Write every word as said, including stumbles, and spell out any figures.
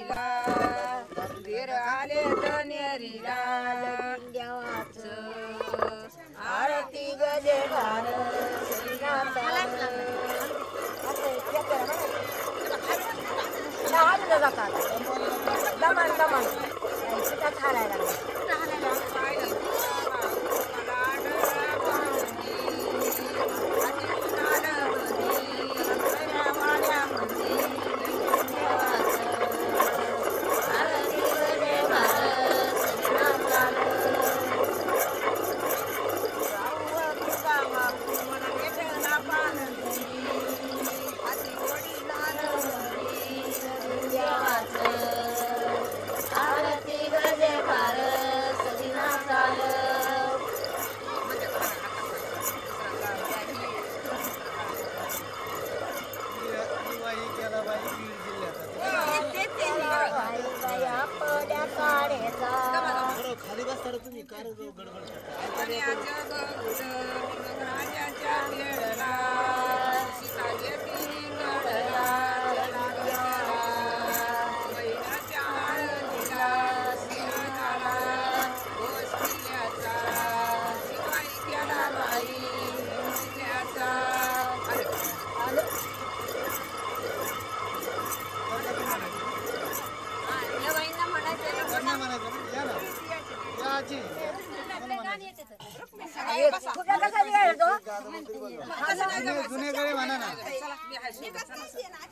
नेरीला धीर आले तर नेरीला देवाचं आरती गजे घाल दमान दमान खायला खाली बसताना तुम्ही काय गडबड जुने गळे म्हणा ना.